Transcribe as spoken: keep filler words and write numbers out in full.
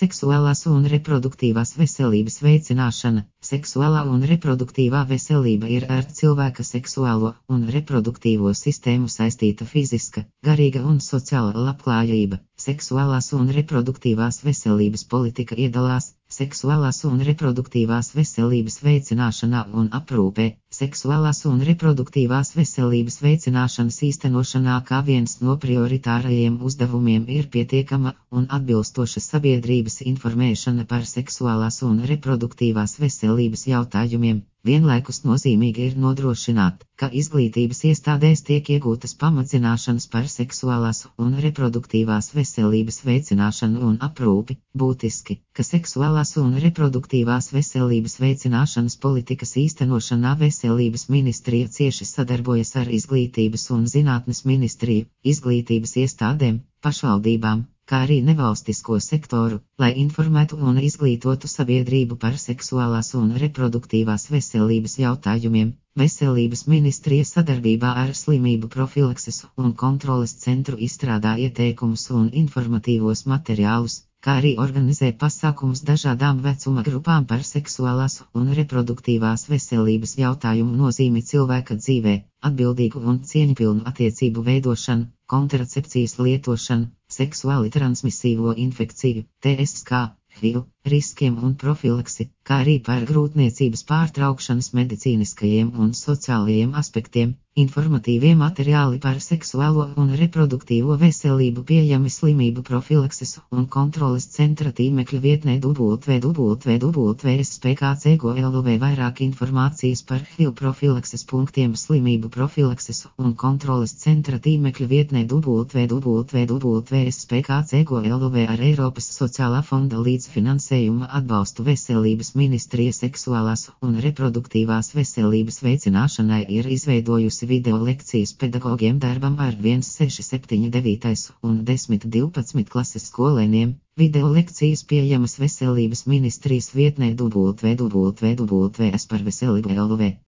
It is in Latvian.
Seksuālās un reproduktīvās veselības veicināšana. Seksuālā un reproduktīvā veselība ir ar cilvēka seksuālo un reproduktīvo sistēmu saistīta fiziska, garīga un sociāla labklājība. Seksuālās un reproduktīvās veselības politika iedalās seksuālās un reproduktīvās veselības veicināšanā un aprūpē. Seksuālās un reproduktīvās veselības veicināšanas īstenošanā kā viens no prioritārajiem uzdevumiem ir pietiekama un atbilstoša sabiedrības informēšana par seksuālās un reproduktīvās veselības jautājumiem. Vienlaikus nozīmīgi ir nodrošināt, ka izglītības iestādēs tiek iegūtas pamatzināšanas par seksuālās un reproduktīvās veselības veicināšanu un aprūpi. Būtiski, ka seksuālās un reproduktīvās veselības veicināšanas politikas īstenošanā Veselības ministrija cieši sadarbojas ar Izglītības un zinātnes ministriju, izglītības iestādēm, pašvaldībām, kā arī nevalstisko sektoru, lai informētu un izglītotu sabiedrību par seksuālās un reproduktīvās veselības jautājumiem. Veselības ministrija sadarbībā ar Slimību profilakses un kontroles centru izstrādā ieteikumus un informatīvos materiālus, kā arī organizē pasākumus dažādām vecuma grupām par seksuālās un reproduktīvās veselības jautājumu nozīmi cilvēka dzīvē, atbildīgu un cieņpilnu attiecību veidošanu, kontracepcijas lietošanu, seksuāli transmisīvo infekciju, T S K, H I V, riskiem un profilaksi, kā arī par grūtniecības pārtraukšanas medicīniskajiem un sociālajiem aspektiem. Informatīvie materiāli par seksuālo un reproduktīvo veselību pieejami Slimību profilakses un kontroles centra tīmekļa vietnē w w w punkt s p k c punkt l v. Vairāk informācijas par H I V profilakses punktiem Slimību profilakses un kontroles centra tīmekļa vietnē w w w punkt s p k c punkt l v. Ar Eiropas sociālā fonda līdzfinansējuma atbalstu Veselības ministrija seksuālās un reproduktīvās veselības veicināšanai ir izveidojusi video lekcijas pedagogiem darbam ar viens seši septiņi devītais un desmit divpadsmit klases skolēniem. Video lekcijas pieejamas Veselības ministrijas vietnē w w w punkt s par veselību punkt l v.